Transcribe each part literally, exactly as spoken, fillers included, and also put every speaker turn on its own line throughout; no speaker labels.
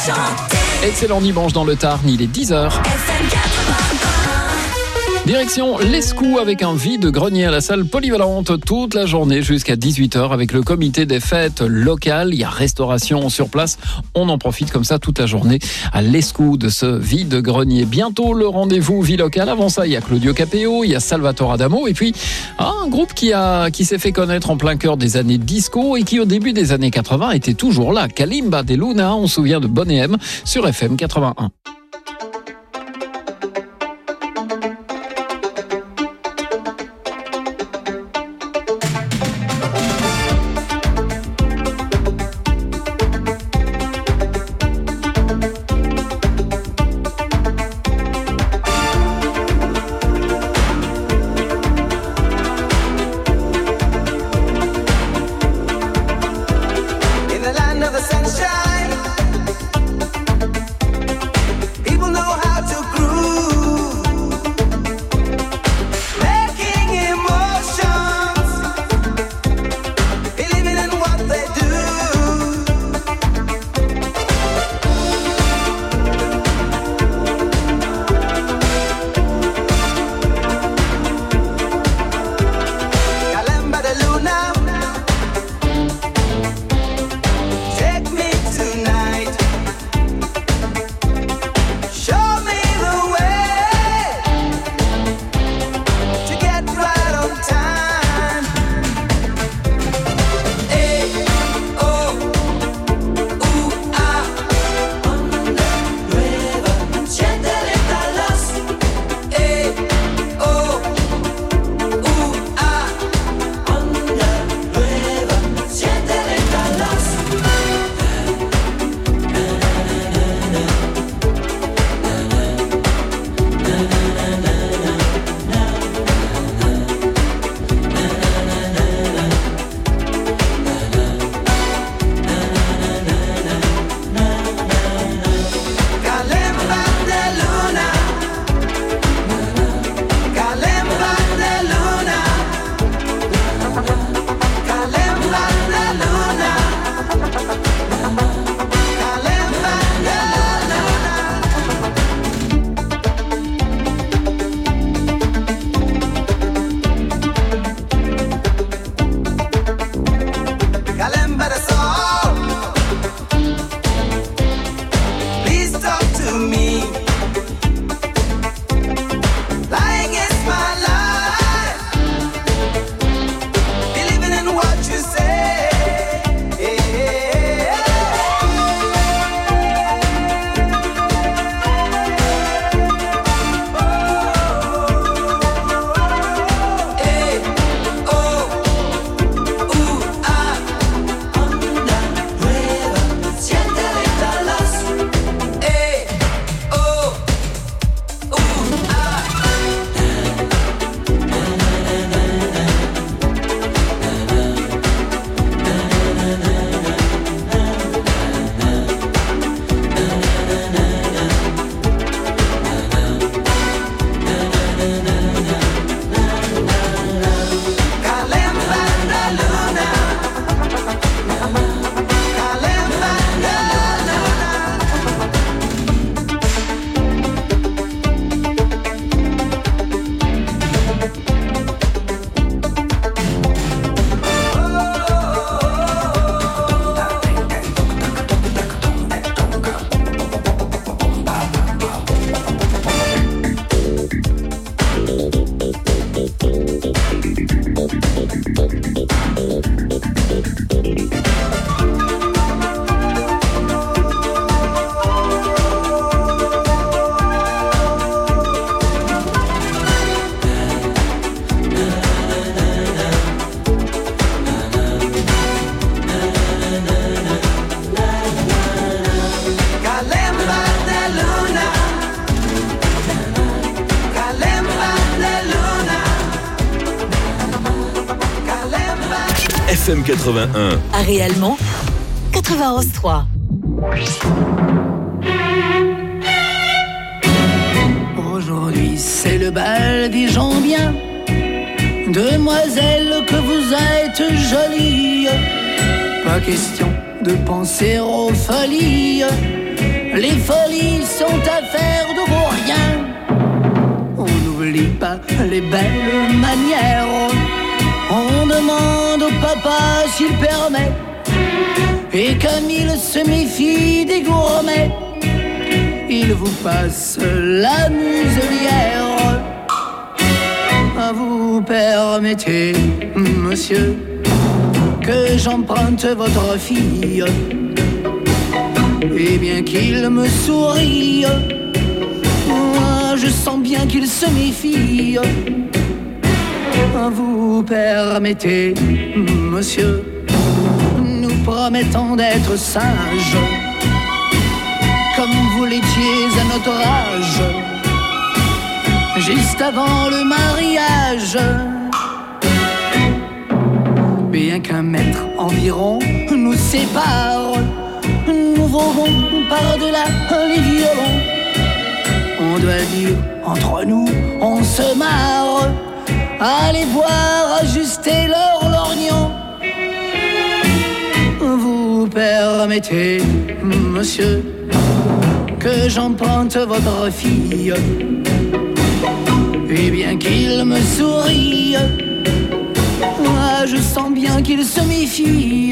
Excellent dimanche dans le Tarn, il est dix heures. Direction l'Escou avec un vide-grenier à la salle polyvalente toute la journée jusqu'à dix-huit heures avec le comité des fêtes locales. Il y a restauration sur place. On en profite comme ça toute la journée à l'Escou de ce vide-grenier. Bientôt le rendez-vous vie locale. Avant ça, il y a Claudio Capéo, il y a Salvatore Adamo et puis ah, un groupe qui, a, qui s'est fait connaître en plein cœur des années disco et qui au début des années quatre-vingts était toujours là. Kalimba de Luna, on se souvient de Bonnet M sur F M quatre-vingt-un.
F M quatre-vingt-un.
À réellement quatre-vingt-onze trois.
Aujourd'hui c'est le bal des gens bien. Demoiselle, que vous êtes jolie. Pas question de penser aux folies. Les folies sont affaires de vauriens. On n'oublie pas les belles manières. On demande au papa s'il permet. Et comme il se méfie des gourmets, il vous passe la muselière. Vous permettez, monsieur, que j'emprunte votre fille. Et bien qu'il me sourie, moi je sens bien qu'il se méfie. Vous permettez, monsieur, nous promettons d'être sages, comme vous l'étiez à notre âge, juste avant le mariage. Bien qu'un mètre environ nous sépare, nous volons par-delà les violons. On doit dire, entre nous, on se marre. Allez voir ajuster leur lorgnon. Vous permettez, monsieur, que j'emprunte votre fille. Et bien qu'il me sourie, moi je sens bien qu'il se méfie.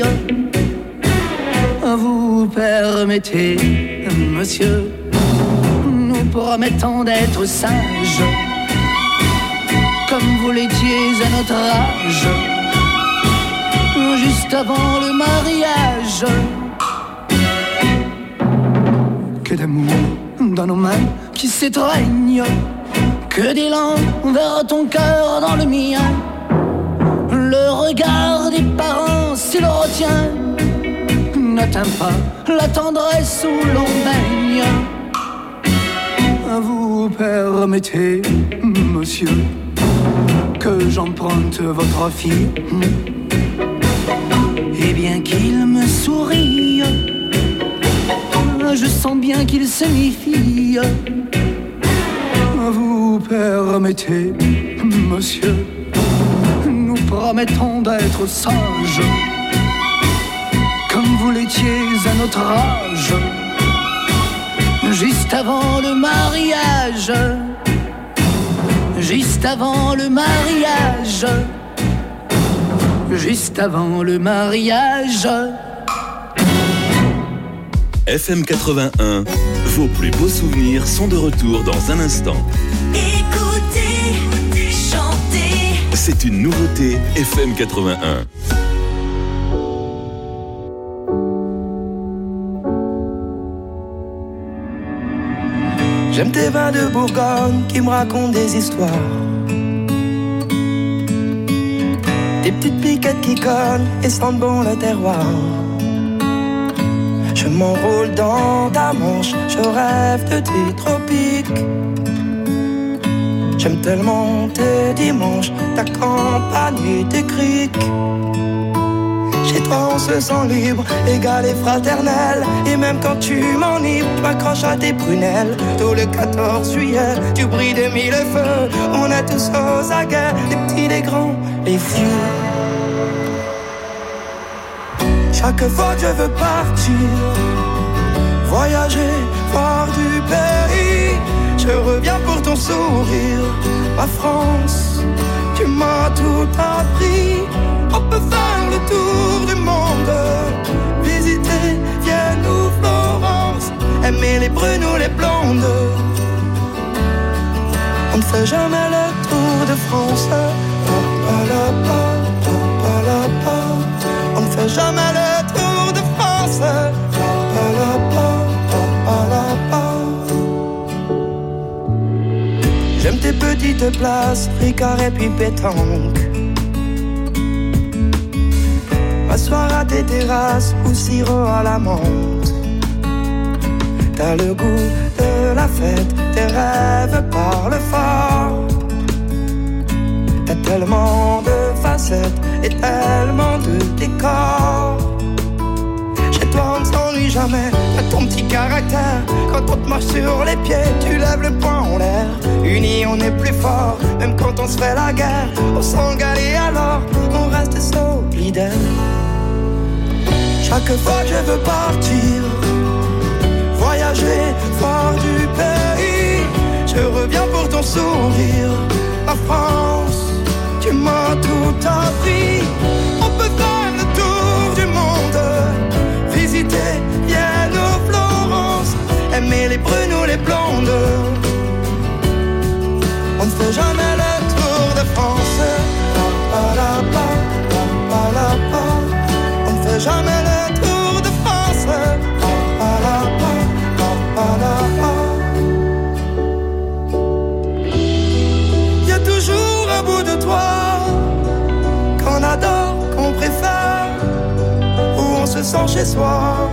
Vous permettez, monsieur, nous promettons d'être sages, comme vous l'étiez à notre âge, juste avant le mariage. Que d'amour dans nos mains qui s'étreignent, que d'élan vers ton cœur dans le mien. Le regard des parents, s'il le retient, n'atteint pas la tendresse où l'on baigne. Vous permettez, monsieur, que j'emprunte votre fille. Et bien qu'il me sourie, je sens bien qu'il se méfie. Vous permettez, monsieur, nous promettons d'être sages, comme vous l'étiez à notre âge, juste avant le mariage, juste avant le mariage, juste avant le mariage.
F M quatre-vingt-un, vos plus beaux souvenirs sont de retour dans un instant.
Écoutez, chantez.
C'est une nouveauté F M quatre-vingt-un.
J'aime tes vins de Bourgogne qui me racontent des histoires. Des petites piquettes qui cognent et sentent bon le terroir. Je m'enroule dans ta manche, je rêve de tes tropiques. J'aime tellement tes dimanches, ta campagne et tes criques. Chez toi on se sent libre, égal et fraternel. Et même quand tu m'enivres, tu m'accroches à tes prunelles. Tôt le quatorze juillet, tu brilles de mille feux. On est tous aux aguets, les petits, les grands, les vieux. Chaque fois que je veux partir, voyager, voir du pays, je reviens pour ton sourire. Ma France, tu m'as tout appris. On peut faire le tour du monde, visiter Vienne ou Florence, aimer les brunes ou les blondes. On ne fait jamais le tour de France. On ne fait jamais le tour de France. J'aime tes petites places, Ricard et puis pétanque. M'asseoir à tes terrasses ou sirop à la menthe. T'as le goût de la fête, tes rêves parlent fort. T'as tellement de facettes et tellement de décors. Chez toi on ne s'ennuie jamais, t'as ton petit caractère. Quand on te marche sur les pieds, tu lèves le poing en l'air. Unis on est plus fort, même quand on se fait la guerre. On s'engale et alors, on reste solidaire. Chaque fois que je veux partir, voyager, voir du pays. Je reviens pour ton sourire. La France, tu m'as tout appris. On peut faire le tour du monde, visiter Vienne ou Florence, aimer les brunes ou les blondes. On ne fait jamais le tour de France. Pa, pa, la, pa, pa, pa, la, pa. On ne fait jamais le tour de France. Pa, pa, la, pa, pa, pa, la, pa. Y a toujours un bout de toi qu'on adore, qu'on préfère, où on se sent chez soi.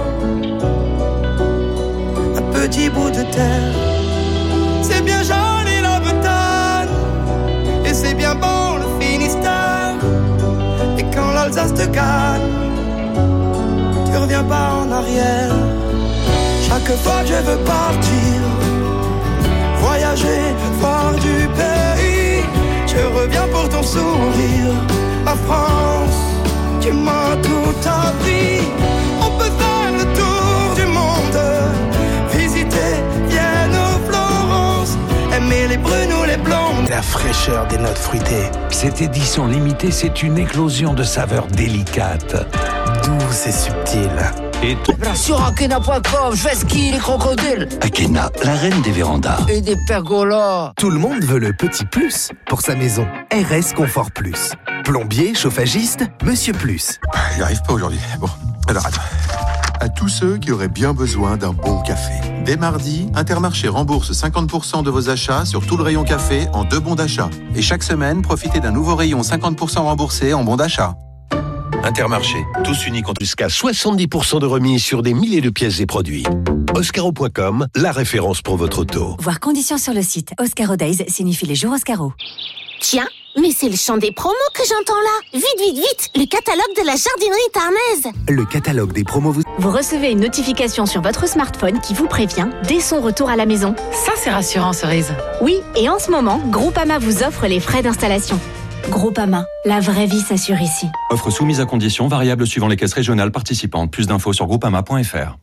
Un petit bout de terre. C'est bien joli la Bretagne, et c'est bien bon le Finistère. Et quand l'Alsace te gagne, tu reviens pas en arrière. Chaque fois que je veux partir, voyager, voir du pays, je reviens pour ton sourire. La France, tu m'as tout appris. On peut faire le tour du monde, visiter Vienne ou Florence, aimer les brunes ou les blondes.
La fraîcheur des notes fruitées. Cette édition limitée, c'est une éclosion de saveurs délicates, douces et subtiles. Et t-
Sur akena point com, je vais skier les crocodiles
Akena, la reine des vérandas.
et des pergolas.
Tout le monde veut le petit plus pour sa maison. R S Confort Plus. Plombier, chauffagiste, Monsieur Plus.
Il n'y arrive pas aujourd'hui. Bon, alors attends. À tous ceux qui auraient bien besoin d'un bon café. Dès mardi, Intermarché rembourse cinquante pour cent de vos achats sur tout le rayon café en deux bons d'achat. Et chaque semaine, profitez d'un nouveau rayon cinquante pour cent remboursé en bons d'achat.
Intermarché, tous unis contre jusqu'à soixante-dix pour cent de remise sur des milliers de pièces et produits. Oscaro point com, la référence pour votre auto.
Voir conditions sur le site. Oscaro Days signifie les jours Oscaro.
Tiens, mais c'est le chant des promos que j'entends là. Vite, vite, vite, le catalogue de la jardinerie tarnaise.
Le catalogue des promos vous...
Vous recevez une notification sur votre smartphone qui vous prévient dès son retour à la maison.
Ça, c'est rassurant, Cerise.
Oui, et en ce moment, Groupama vous offre les frais d'installation. Groupama, la vraie vie s'assure ici.
Offre soumise à conditions, variables suivant les caisses régionales participantes. Plus d'infos sur groupama point f r.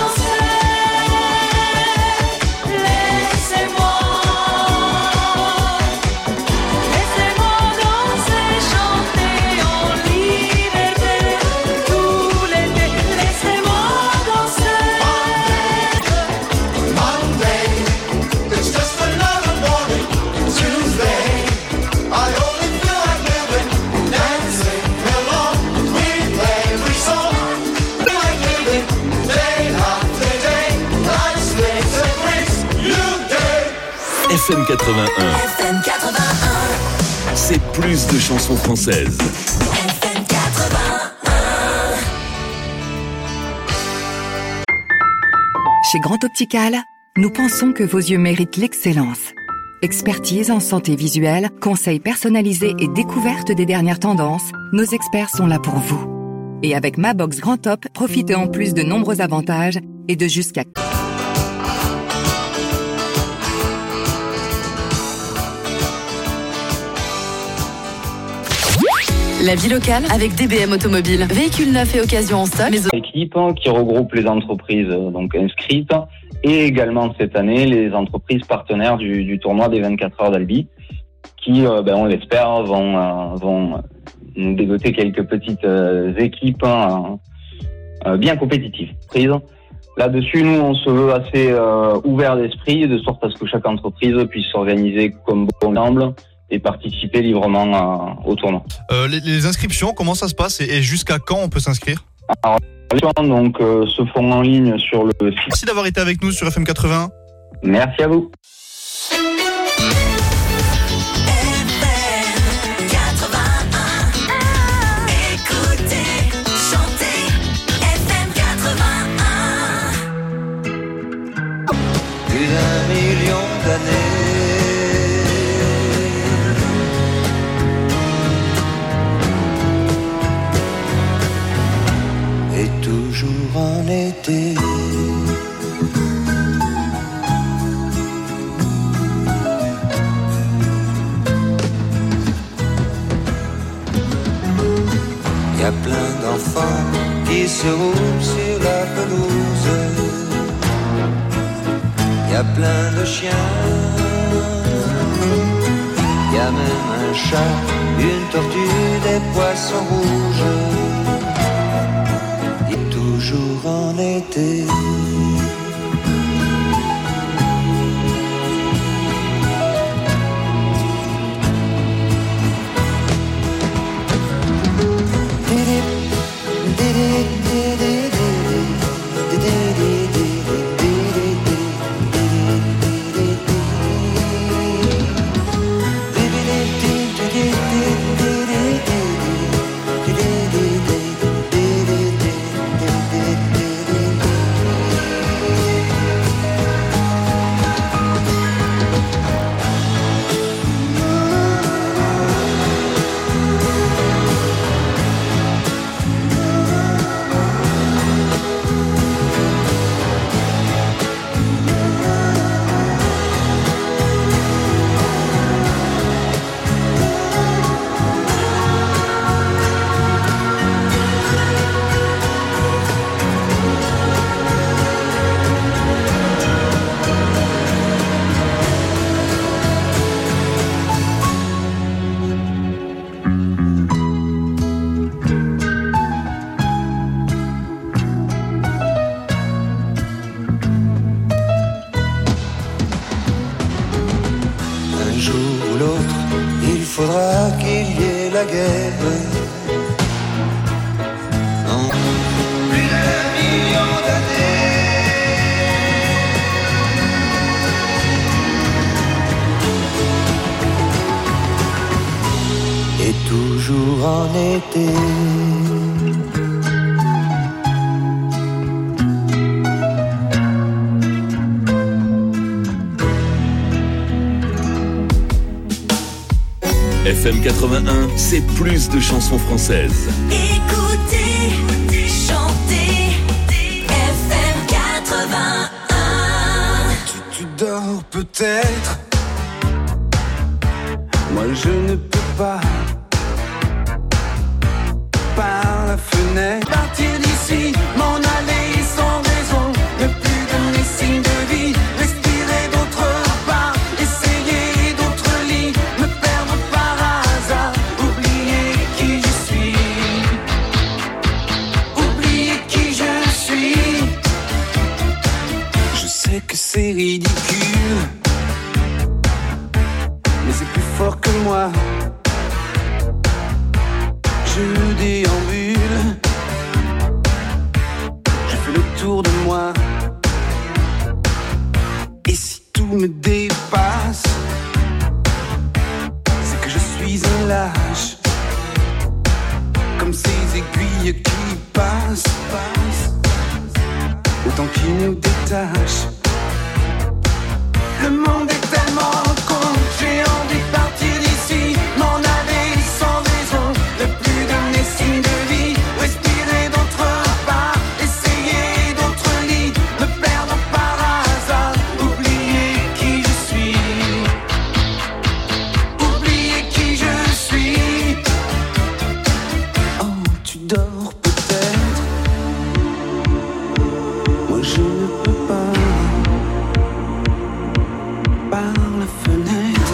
F M quatre-vingt-un.
F M quatre-vingt-un.
C'est plus de chansons françaises.
F M quatre-vingt-un.
Chez Grand Optical, nous pensons que vos yeux méritent l'excellence. Expertise en santé visuelle, conseils personnalisés et découverte des dernières tendances, nos experts sont là pour vous. Et avec Ma Box Grand Top, profitez en plus de nombreux avantages et de jusqu'à...
La vie locale avec D B M Automobile. Véhicules neufs et occasions en stock. Mais...
Équipe qui regroupe les entreprises donc inscrites et également cette année les entreprises partenaires du, du tournoi des vingt-quatre heures d'Albi qui, euh, ben, on l'espère, vont, euh, vont nous dégoter quelques petites euh, équipes hein, euh, bien compétitives. Là-dessus, nous, on se veut assez euh, ouvert d'esprit, de sorte à ce que chaque entreprise puisse s'organiser comme bon semble et participer librement à, au tournoi.
Euh, les, les inscriptions, comment ça se passe et, et jusqu'à quand on peut s'inscrire?
Alors, les inscriptions donc, euh, se font en ligne sur le site.
Merci d'avoir été avec nous sur F M quatre-vingt-un.
Merci à vous.
Plus d'un million d'années et toujours en été. Y a plein d'enfants qui se roulent sur la pelouse.
a plein de chiens. Y a même un chat, une tortue, des poissons rouges. Et toujours en été.
F M quatre-vingt-un, c'est plus de chansons françaises.
Écoutez, chantez, F M quatre-vingt-un.
Tu, tu dors peut-être. Moi je ne peux pas. Par la fenêtre. Partir d'ici, m'en aller sans raison. Ne plus donner signe de vie. Respirer d'autre part. Essayer d'autres lits. Me perdre par hasard. Oublier qui je suis. Oublier qui je suis. Je sais que c'est ridicule. Mais c'est plus fort que moi. Je déambule, je fais le tour de moi. Et si tout me dépasse, c'est que je suis un lâche. Comme ces aiguilles qui passent, passent autant qu'ils nous détachent. Le monde est tellement con, j'ai envie de partir d'ici, m'en aller sans raison. Ne plus donner signe de vie, respirer d'autre part, essayer d'autres lits, me perdre par hasard, oublier qui je suis, oublier qui je suis. Oh, tu dors peut-être, moi je ne peux pas. Par la fenêtre,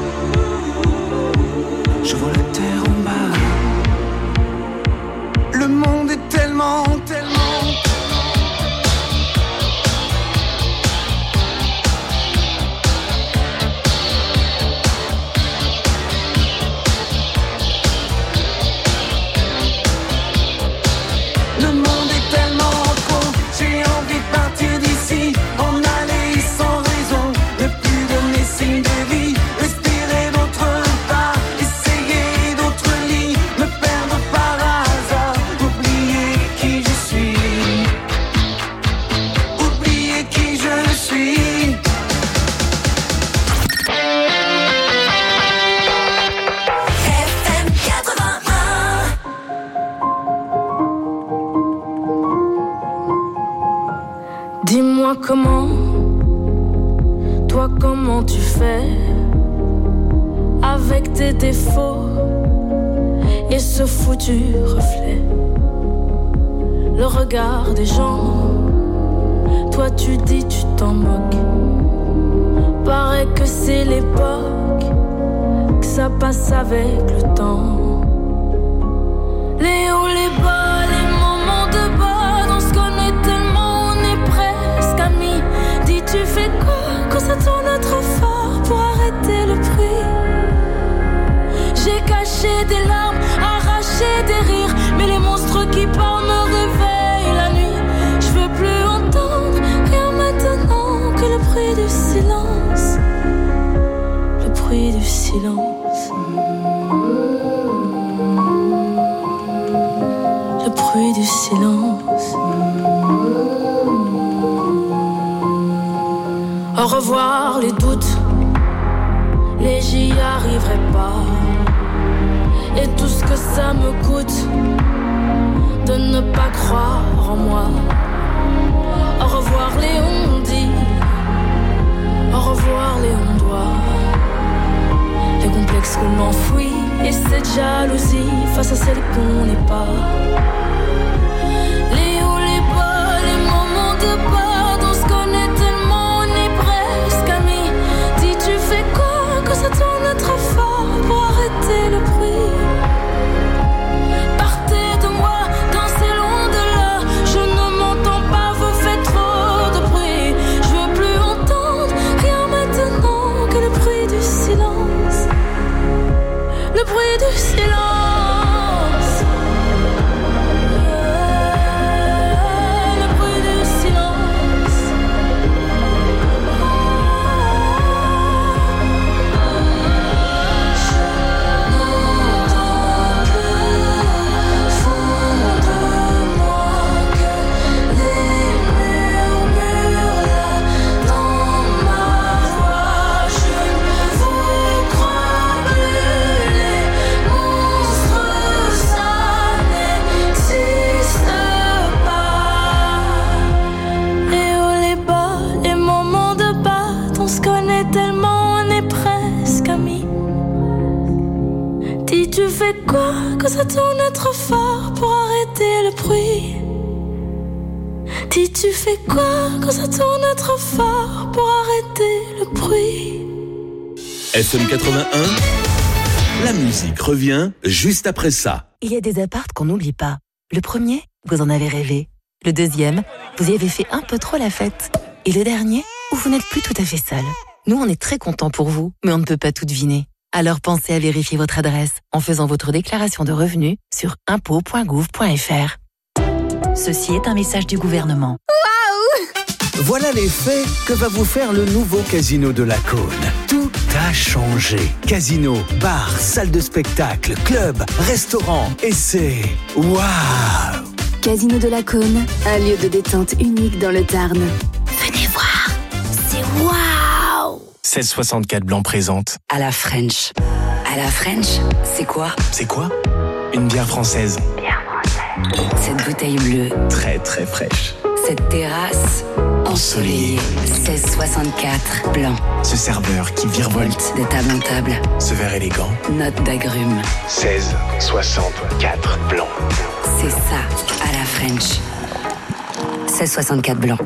je vois la terre en bas. Le monde est tellement, tellement, le monde est tellement con. J'ai envie de partir d'ici, en aller sans raison. Ne plus donner signe de vie, respirer d'autre part, essayer d'autres lits, me perdre par hasard, oublier qui je suis, oublier qui je suis.
F M quatre-vingt-un.
Dis-moi comment, toi comment tu fais avec tes défauts et ce foutu reflet. Le regard des gens, toi tu dis tu t'en moques. Paraît que c'est l'époque, que ça passe avec le temps. Les hauts, les bas, les moments de bas, on se connaît tellement, on est presque amis. Dis, tu fais quoi quand ça tourne trop fort pour arrêter le bruit? J'ai caché des larmes, arraché des rires, mais les monstres qui parlent me réveillent la nuit. Je veux plus entendre rien maintenant que le bruit du silence. Le bruit du silence. Le bruit du silence. Au revoir les doutes, les j'y arriverai pas. Et tout ce que ça me coûte de ne pas croire en moi. Au revoir les on-dit, au revoir les on-doit. Les complexes qu'on enfouit et cette jalousie face à celle qu'on n'est pas. Les hauts, les bas, les moments de bas, on se connaît tellement, on est presque amis. Dis, tu fais quoi quand ça tourne trop fort pour arrêter le bruit? Le bruit du silence. Le bruit du silence. Je n'entends que fond de moi que les murmures là dans ma voix. Je ne vous crois plus. On se connaît tellement, on est presque amis. Dis, tu fais quoi quand ça tourne trop fort pour arrêter le bruit? Dis, tu fais quoi quand ça tourne trop fort pour arrêter le bruit?
F M quatre-vingt-un, la musique revient juste après ça.
Il y a des apparts qu'on n'oublie pas. Le premier, vous en avez rêvé. Le deuxième, vous y avez fait un peu trop la fête. Et le dernier, où vous n'êtes plus tout à fait seul. Nous, on est très contents pour vous, mais on ne peut pas tout deviner. Alors pensez à vérifier votre adresse en faisant votre déclaration de revenus sur impôts point gouv point f r. Ceci est un message du gouvernement.
Waouh! Voilà l'effet que va vous faire le nouveau Casino de la Cône. Tout a changé. Casino, bar, salle de spectacle, club, restaurant, et c'est... Waouh!
Casino de la Cône, un lieu de détente unique dans le Tarn. Venez voir, c'est waouh!
seize soixante-quatre Blanc présente.
À la French. À la French, c'est quoi?
C'est quoi? Une bière française.
Bière française. Cette bouteille bleue.
Très très fraîche.
Cette terrasse ensoleillée. seize soixante-quatre Blanc.
Ce serveur qui virevolte
de table en table.
Ce verre élégant.
Note d'agrumes.
seize soixante-quatre Blanc.
C'est ça, à la French. seize soixante-quatre Blanc.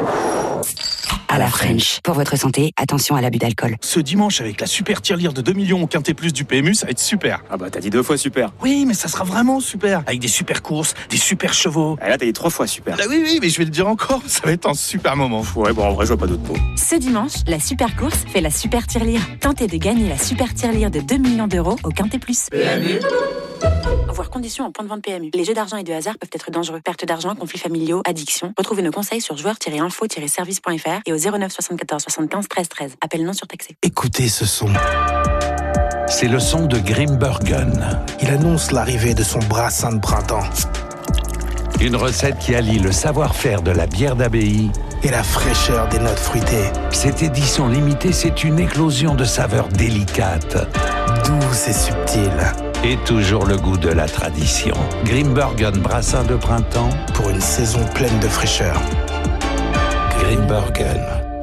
À la French. Pour votre santé, attention à l'abus d'alcool.
Ce dimanche, avec la super tirelire de deux millions au Quintet Plus du P M U, ça va être super.
Ah bah t'as dit deux fois super.
Oui, mais ça sera vraiment super. Avec des super courses, des super chevaux.
Et là t'as dit trois fois super.
Ah oui, oui, mais je vais le dire encore, ça va être un super moment.
Ouais, bon en vrai je vois pas d'autres mots.
Ce dimanche, la super course fait la super tirelire. Tentez de gagner la super tirelire de deux millions d'euros au Quintet Plus.
P M U.
Voir conditions en point de vente P M U. Les jeux d'argent et de hasard peuvent être dangereux. Perte d'argent, conflits familiaux, addiction. Retrouvez nos conseils sur joueurs tiret info tiret service point f r et au zéro neuf soixante-quatorze soixante-quinze treize treize. Appel non surtaxé.
Écoutez ce son. C'est le son de Grimbergen.
Il annonce l'arrivée de son brassin de printemps.
Une recette qui allie le savoir-faire de la bière d'abbaye
et la fraîcheur des notes fruitées.
Cette édition limitée, c'est une éclosion de saveurs délicates,
douces et subtiles.
Et toujours le goût de la tradition. Grimbergen brassin de printemps
pour une saison pleine de fraîcheur.
Grimbergen.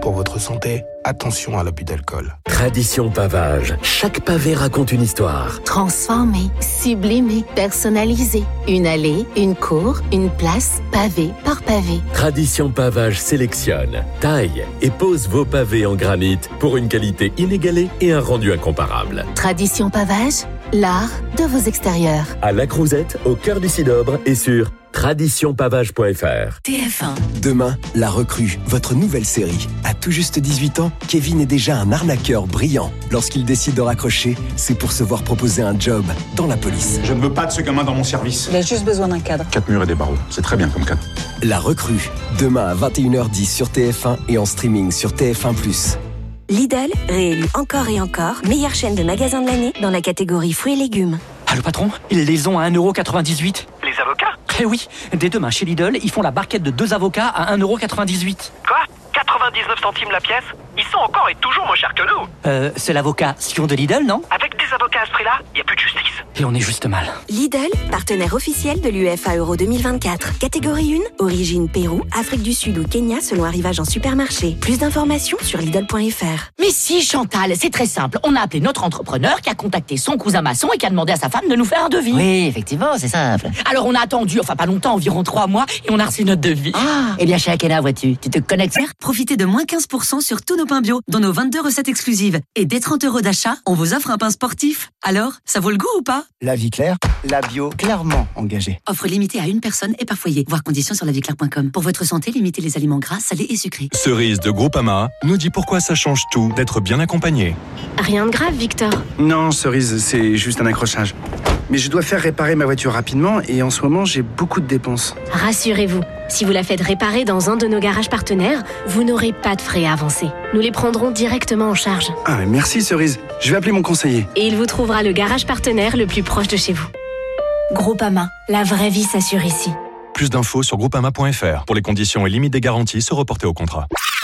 pour votre santé, attention à l'abus d'alcool.
Tradition Pavage. Chaque pavé raconte une histoire.
Transformé, sublimé, personnalisé. Une allée, une cour, une place, pavé par pavé.
Tradition Pavage sélectionne, taille et pose vos pavés en granit pour une qualité inégalée et un rendu incomparable.
Tradition Pavage, l'art de vos extérieurs.
À La Crouzette, au cœur du Cidobre et sur tradition pavage point f r.
T F un.
Demain, La Recrue, votre nouvelle série. À tout juste dix-huit ans, Kevin est déjà un arnaqueur brillant. Lorsqu'il décide de raccrocher, c'est pour se voir proposer un job dans la police.
Je ne veux pas de ce gamin dans mon service.
Il a juste besoin d'un cadre.
Quatre murs et des barreaux, c'est très bien comme cadre.
La Recrue, demain à vingt et une heures dix sur T F un et en streaming sur T F un plus.
Lidl, réélu encore et encore, meilleure chaîne de magasins de l'année dans la catégorie fruits et légumes.
Allô patron, ils les ont à un euro quatre-vingt-dix-huit.
Les avocats?
Eh oui, dès demain chez Lidl, ils font la barquette de deux avocats à un euro quatre-vingt-dix-huit.
Quoi? quatre-vingt-dix-neuf centimes la pièce? Ils sont encore et toujours moins chers que nous.
Euh, c'est l'avocat Sion de Lidl, non?
Avec des avocats à ce prix-là, y a plus de justice.
Et on est juste mal.
Lidl, partenaire officiel de l'U E F A Euro deux mille vingt-quatre. Catégorie un, origine Pérou, Afrique du Sud ou Kenya selon arrivage en supermarché. Plus d'informations sur Lidl point F R.
Mais si Chantal, c'est très simple. On a appelé notre entrepreneur qui a contacté son cousin maçon et qui a demandé à sa femme de nous faire un devis. Oui, effectivement, c'est simple. Alors on a attendu, enfin pas longtemps, environ trois mois, et on a reçu notre devis. Ah, eh bien chez Akena, vois-tu, tu te connectes.
Profitez de moins quinze pour cent sur tous nos pains bio, dans nos vingt-deux recettes exclusives. Et dès trente euros d'achat, on vous offre un pain sportif. Alors, ça vaut le goût ou pas?
La vie claire, la bio clairement engagée.
Offre limitée à une personne et par foyer. Voir conditions sur la vie claire point com. Pour votre santé, limitez les aliments gras, salés et sucrés.
Cerise de Groupama nous dit pourquoi ça change tout d'être bien accompagné.
Rien de grave, Victor.
Non, Cerise, c'est juste un accrochage. Mais je dois faire réparer ma voiture rapidement et en ce moment, j'ai beaucoup de dépenses.
Rassurez-vous, si vous la faites réparer dans un de nos garages partenaires, vous n'aurez pas de frais à avancer. Nous les prendrons directement en charge.
Ah, mais merci Cerise. Je vais appeler mon conseiller.
Et il vous trouvera le garage partenaire le plus proche de chez vous. Groupama, la vraie vie s'assure ici.
Plus d'infos sur groupama point f r. Pour les conditions et limites des garanties, se reporter au contrat.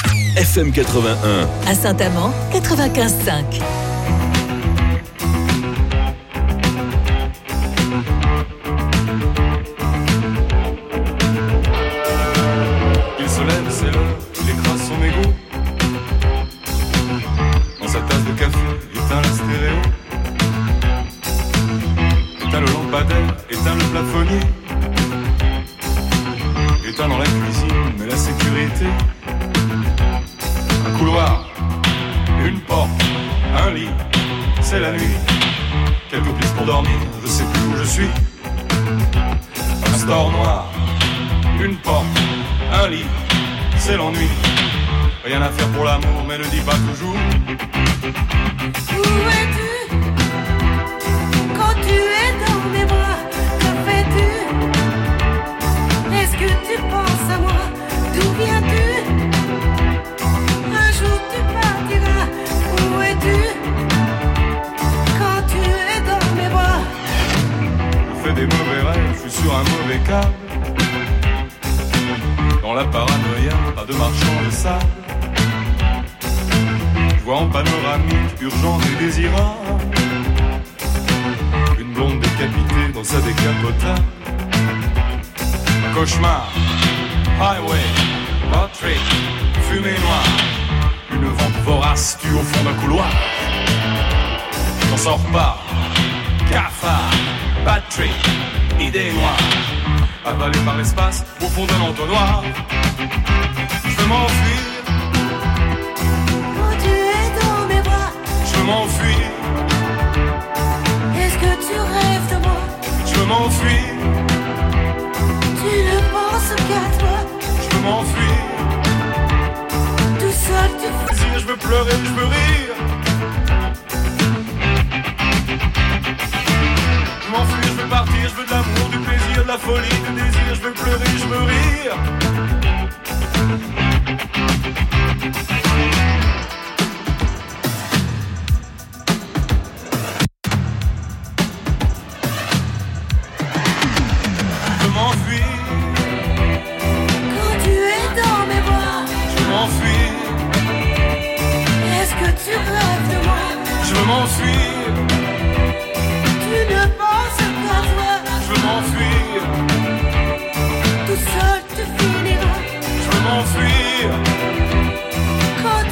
F M quatre-vingt-un.
À Saint-Amand, quatre-vingt-quinze virgule cinq.
Il se lève, c'est l'heure, il écrase son égo. Dans sa tasse de café, éteint la stéréo. Éteint le lampadaire, éteint le plafonnier. Éteint dans la cuisine, mais la sécurité. Un couloir, une porte, un lit, c'est la nuit. Quelques pistes pour dormir, je sais plus où je suis. Un store noir, une porte, un lit, c'est l'ennui. Rien à faire pour l'amour, mais ne dis pas toujours.
Où es-tu quand tu es dans mes bras? Que fais-tu? Est-ce que tu penses à moi? D'où viens-tu? Un jour tu partiras. Où es-tu quand tu es dans mes bras?
Je fais des mauvais rêves, je suis sur un mauvais câble. Dans la paranoïa, pas de marchand de sable. Je vois en panoramique, urgente et désirable, une blonde décapitée dans sa décapotable. Un cauchemar, highway, road trip, fumée noire. Une vente vorace tue au fond d'un couloir. J'en sors pas, cafard, bad trip, idée noire. Avalé par l'espace, au fond d'un entonnoir. Je veux m'enfuir.
Quand tu es dans mes bras,
je veux m'enfuir.
Est-ce que tu rêves de moi?
Je veux m'enfuir.
Tu ne penses qu'à toi.
Je veux m'enfuir.
Tout seul tu
fais. Je veux pleurer, je veux rire. Je m'enfuis, je veux partir, je veux de l'amour, du plaisir, de la folie, du désir. Je veux pleurer, je veux rire. Je m'enfuis.
Quand tu es dans mes bras,
je m'enfuis.
Est-ce que tu rêves de moi?
Je veux m'enfuir.
Tu ne penses qu'à toi.
Je veux m'enfuir.
Tout seul tu finiras.
Je veux m'enfuir.
Quand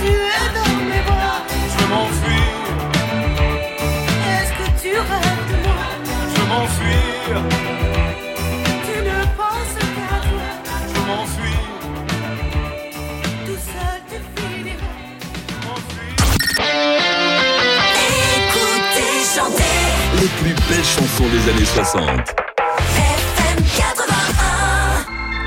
les plus belles chansons des années soixante.
F M quatre-vingt-un.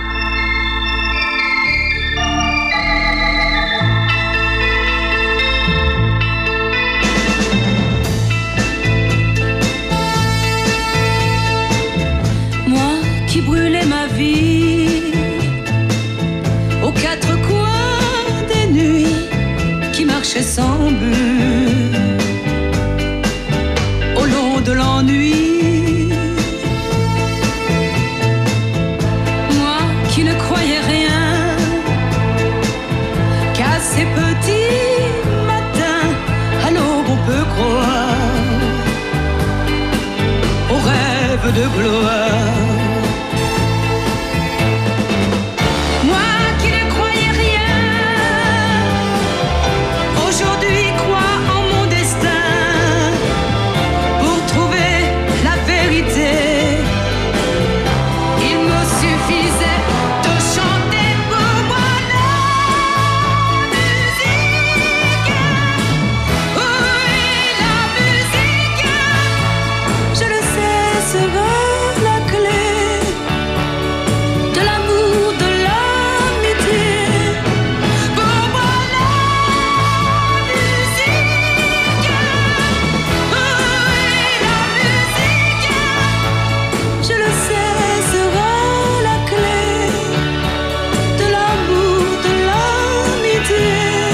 Moi qui brûlais ma vie aux quatre coins des nuits, qui marchais sans but au long de l'ennui. Moi qui ne croyais rien qu'à ces petits matins, à l'aube on peut croire aux rêves de gloire. Moi qui ne croyais rien, aujourd'hui crois en mon destin. Pour trouver la vérité, il me suffisait de chanter pour moi la musique. Oui, la musique, je le sais, sera la clé de l'amour, de l'amitié. Pour moi la musique, oui, la musique, je le sais, sera la clé de l'amour, de l'amitié.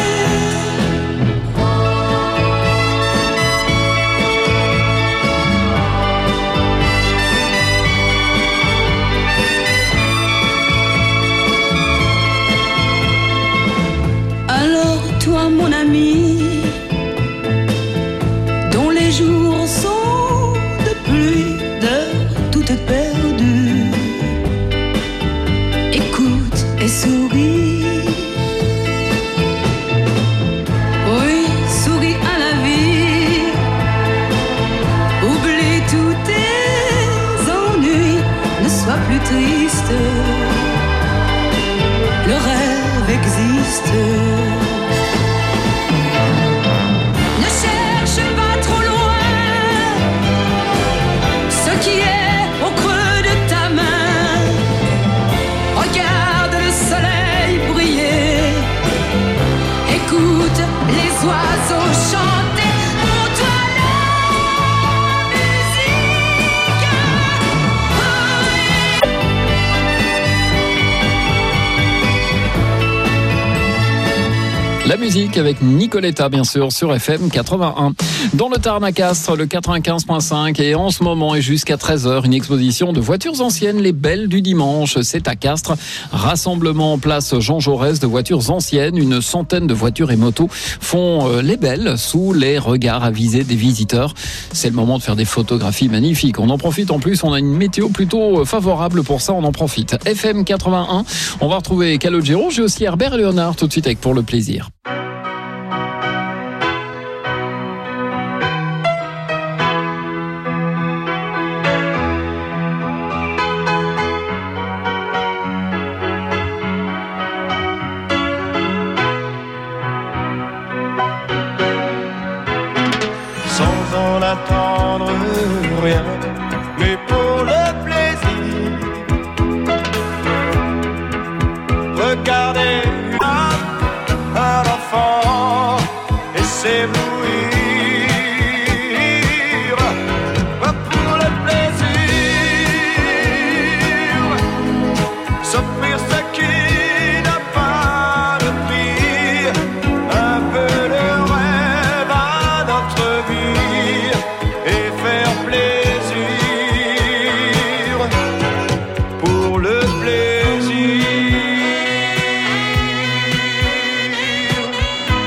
Alors toi mon ami, dont les jours sont de pluie, d'heures toutes perdues, écoute et souris. Oui, souris à la vie, oublie tous tes ennuis, ne sois plus triste, le rêve existe. Ne cherche pas trop loin ce qui est au creux de ta main. Regarde le soleil briller, écoute les oiseaux chanter. Pour toi la musique,
La musique avec Nicoletta, bien sûr, sur F M quatre-vingt-un. Dans le Tarn à Castres, le quatre-vingt-quinze virgule cinq. Et en ce moment et jusqu'à treize heures, une exposition de voitures anciennes, les belles du dimanche. C'est à Castres. Rassemblement en place Jean Jaurès de voitures anciennes. Une centaine de voitures et motos font les belles sous les regards avisés des visiteurs. C'est le moment de faire des photographies magnifiques. On en profite en plus, on a une météo plutôt favorable pour ça, on en profite. F M quatre-vingt-un, on va retrouver Calogero. J'ai aussi Herbert Léonard tout de suite avec Pour le plaisir.
Sans en attendre rien, mais pour le plaisir, regardez un enfant et s'éblouir. Pour le plaisir, s'offrir ce qui n'a pas de prix, un peu de rêve à notre vie et faire plaisir. Pour le plaisir.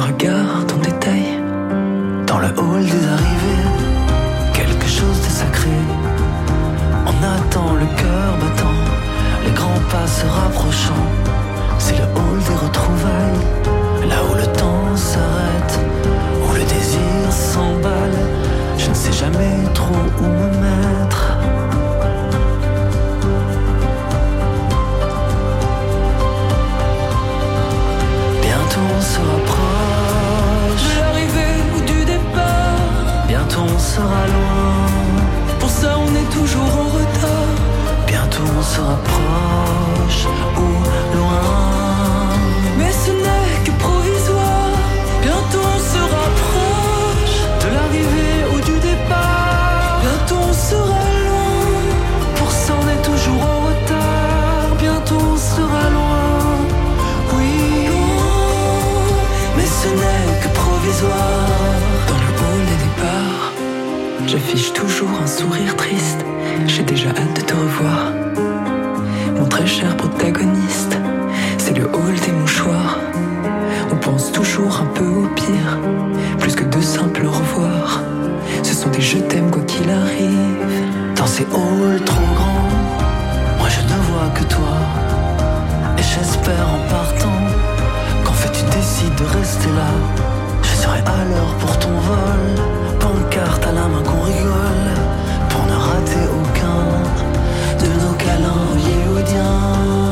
regarde en détail dans le hall des arrivées, quelque chose de sacré. On attend le cœur battant, les grands pas se rapprochant. C'est le hall des retrouvailles, là où le temps s'arrête, où le désir s'emballe. Je ne sais jamais trop où me mettre. Bientôt on se rapproche de l'arrivée ou du départ. Bientôt on sera loin, pour ça on est toujours en retard. Bientôt on se rapproche ou loin, mais ce n'est que provisoire. Bientôt on se rapproche de l'arrivée ou du départ. Bientôt on sera loin, pour ça on est toujours en retard. Bientôt on sera loin, oui, mais ce n'est que provisoire. Dans le hall des départs, j'affiche toujours un sourire triste. J'ai déjà hâte de te revoir, mon très cher protagoniste. C'est le hall des mouchoirs. On pense toujours un peu au pire, plus que de simples au revoir. Ce sont des je t'aime quoi qu'il arrive. Dans ces halls trop grands, moi je ne vois que toi. Et j'espère en partant qu'en fait tu décides de rester là. Je serai à l'heure pour ton vol, pancarte à la main qu'on rigole, pour ne rater aucun de nos câlins hollywoodiens.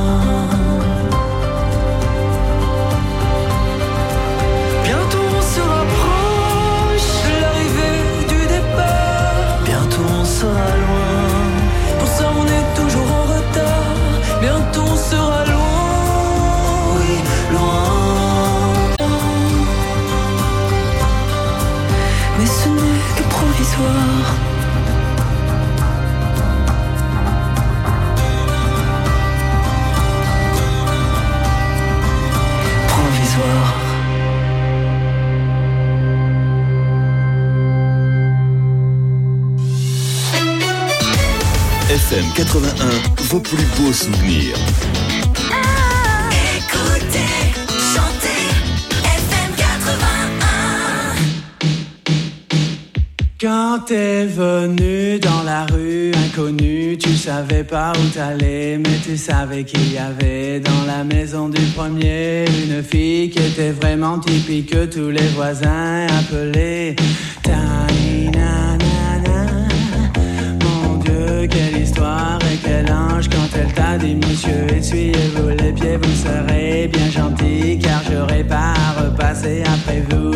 Bientôt on se rapproche de l'arrivée du départ. Bientôt on sera loin, pour ça on est toujours en retard. Bientôt on sera loin, oui, loin, mais ce n'est que provisoire.
F M quatre-vingt-un, vos plus beaux souvenirs.
Écoutez, chantez, F M quatre-vingt-un.
Quand t'es venu dans la rue inconnue, tu savais pas où t'allais, mais tu savais qu'il y avait dans la maison du premier une fille qui était vraiment typique, que tous les voisins appelaient Tani Nanana. Mon Dieu, quelle histoire et quel ange quand elle t'a dit monsieur, essuyez-vous les pieds, vous serez bien gentil, car j'aurai pas à repasser après vous.